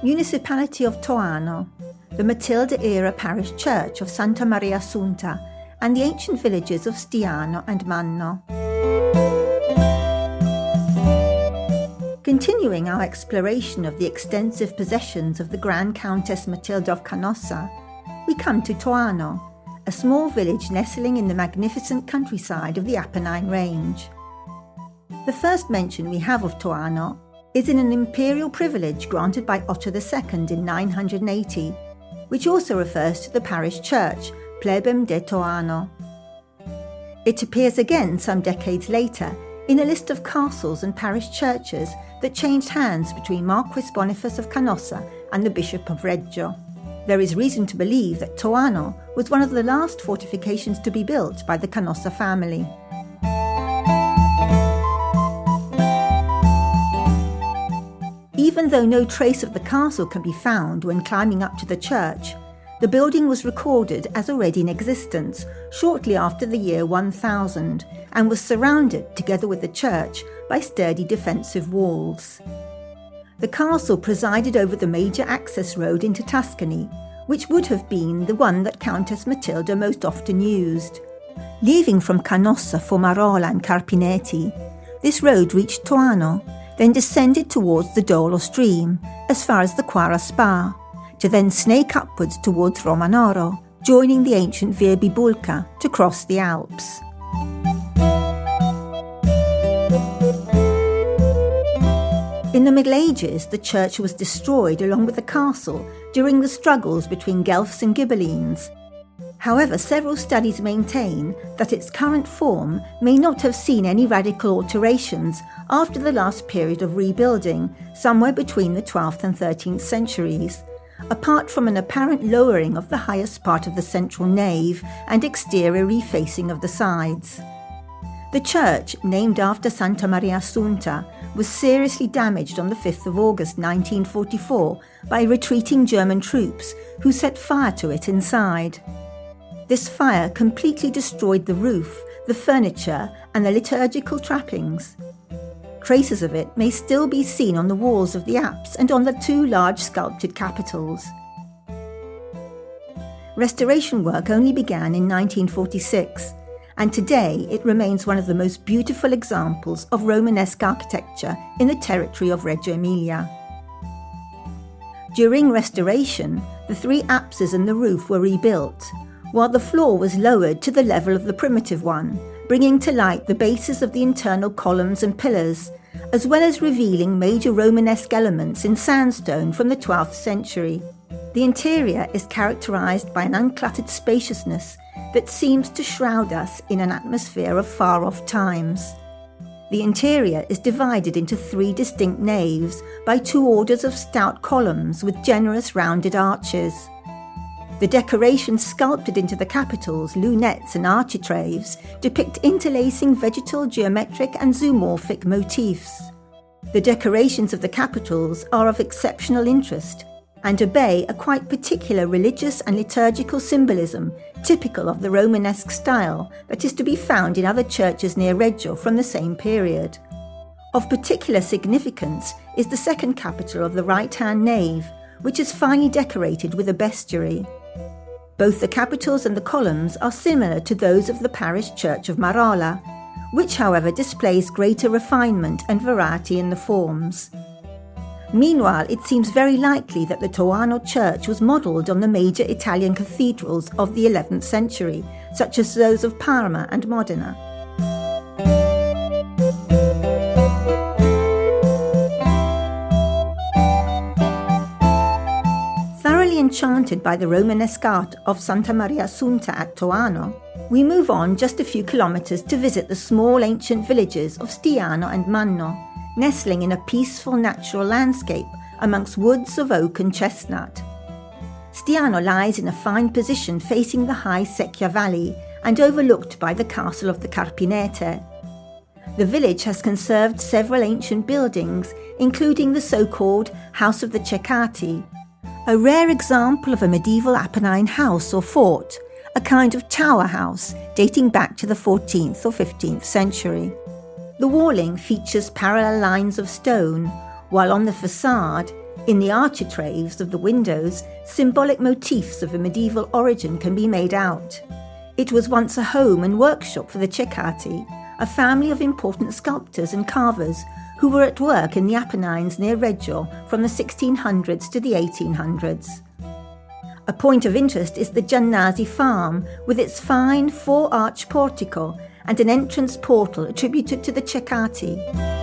Municipality of Toano, the Matilda-era parish church of Santa Maria Assunta, and the ancient villages of Stiano and Manno. Continuing our exploration of the extensive possessions of the Grand Countess Matilda of Canossa, we come to Toano, a small village nestling in the magnificent countryside of the Apennine Range. The first mention we have of Toano is in an imperial privilege granted by Otto II in 980, which also refers to the parish church, Plebem de Toano. It appears again some decades later in a list of castles and parish churches that changed hands between Marquis Boniface of Canossa and the Bishop of Reggio. There is reason to believe that Toano was one of the last fortifications to be built by the Canossa family. Even though no trace of the castle can be found when climbing up to the church, the building was recorded as already in existence shortly after the year 1000 and was surrounded, together with the church, by sturdy defensive walls. The castle presided over the major access road into Tuscany, which would have been the one that Countess Matilda most often used. Leaving from Canossa for Marola and Carpinetti, this road reached Toano, then descended towards the Dolo stream as far as the Quara Spa, to then snake upwards towards Romanoro, joining the ancient Via Bibulca to cross the Alps. In the Middle Ages, the church was destroyed along with the castle during the struggles between Guelphs and Ghibellines. However, several studies maintain that its current form may not have seen any radical alterations after the last period of rebuilding, somewhere between the 12th and 13th centuries, apart from an apparent lowering of the highest part of the central nave and exterior refacing of the sides. The church, named after Santa Maria Assunta, was seriously damaged on the 5th of August 1944 by retreating German troops who set fire to it inside. This fire completely destroyed the roof, the furniture, and the liturgical trappings. Traces of it may still be seen on the walls of the apse and on the two large sculpted capitals. Restoration work only began in 1946, and today it remains one of the most beautiful examples of Romanesque architecture in the territory of Reggio Emilia. During restoration, the three apses and the roof were rebuilt, while the floor was lowered to the level of the primitive one, bringing to light the bases of the internal columns and pillars, as well as revealing major Romanesque elements in sandstone from the 12th century. The interior is characterized by an uncluttered spaciousness that seems to shroud us in an atmosphere of far-off times. The interior is divided into three distinct naves by two orders of stout columns with generous rounded arches. The decorations sculpted into the capitals, lunettes and architraves depict interlacing vegetal, geometric and zoomorphic motifs. The decorations of the capitals are of exceptional interest and obey a quite particular religious and liturgical symbolism typical of the Romanesque style that is to be found in other churches near Reggio from the same period. Of particular significance is the second capital of the right-hand nave, which is finely decorated with a bestiary. Both the capitals and the columns are similar to those of the parish church of Marola, which however displays greater refinement and variety in the forms. Meanwhile, it seems very likely that the Toano church was modelled on the major Italian cathedrals of the 11th century, such as those of Parma and Modena. Thoroughly enchanted by the Romanesque art of Santa Maria Assunta at Toano, we move on just a few kilometres to visit the small ancient villages of Stiano and Manno, nestling in a peaceful natural landscape amongst woods of oak and chestnut. Stiano lies in a fine position facing the high Secchia Valley and overlooked by the castle of the Carpinete. The village has conserved several ancient buildings, including the so-called House of the Ceccati, a rare example of a medieval Apennine house or fort, a kind of tower house dating back to the 14th or 15th century. The walling features parallel lines of stone, while on the facade In the architraves of the windows, symbolic motifs of a medieval origin can be made out. It was once a home and workshop for the Ceccati, a family of important sculptors and carvers who were at work in the Apennines near Reggio from the 1600s to the 1800s. A point of interest is the Giannasi farm, with its fine four-arch portico and an entrance portal attributed to the Ceccati.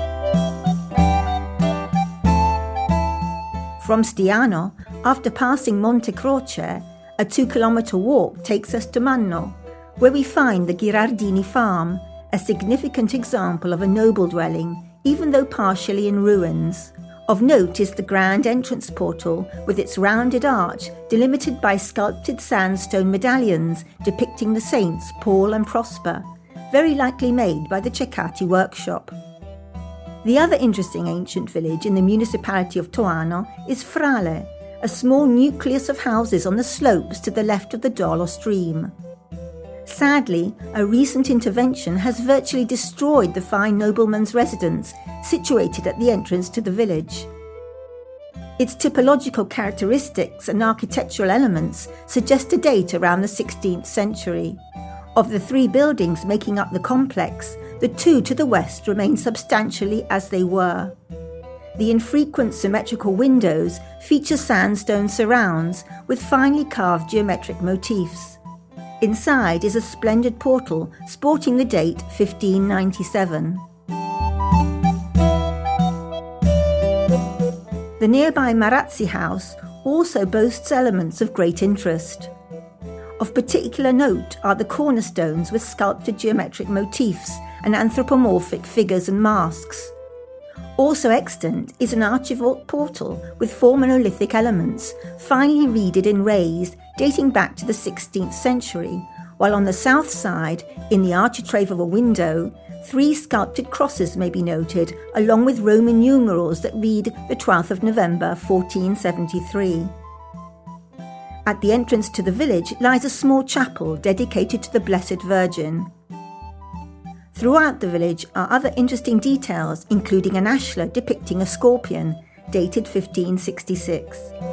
From Stiano, after passing Monte Croce, a 2-kilometre walk takes us to Manno, where we find the Ghirardini farm, a significant example of a noble dwelling, even though partially in ruins. Of note is the grand entrance portal with its rounded arch delimited by sculpted sandstone medallions depicting the saints Paul and Prosper, very likely made by the Ceccati workshop. The other interesting ancient village in the municipality of Toano is Frale, a small nucleus of houses on the slopes to the left of the Dolo stream. Sadly, a recent intervention has virtually destroyed the fine nobleman's residence situated at the entrance to the village. Its typological characteristics and architectural elements suggest a date around the 16th century. Of the 3 buildings making up the complex, the 2 to the west remain substantially as they were. The infrequent symmetrical windows feature sandstone surrounds with finely carved geometric motifs. Inside is a splendid portal sporting the date 1597. The nearby Marazzi house also boasts elements of great interest. Of particular note are the cornerstones with sculpted geometric motifs and anthropomorphic figures and masks. Also extant is an archivolt portal with 4 monolithic elements, finely reeded and raised, dating back to the 16th century, while on the south side, in the architrave of a window, 3 sculpted crosses may be noted, along with Roman numerals that read the 12th of November 1473. At the entrance to the village lies a small chapel dedicated to the Blessed Virgin. Throughout the village are other interesting details, including an ashlar depicting a scorpion, dated 1566.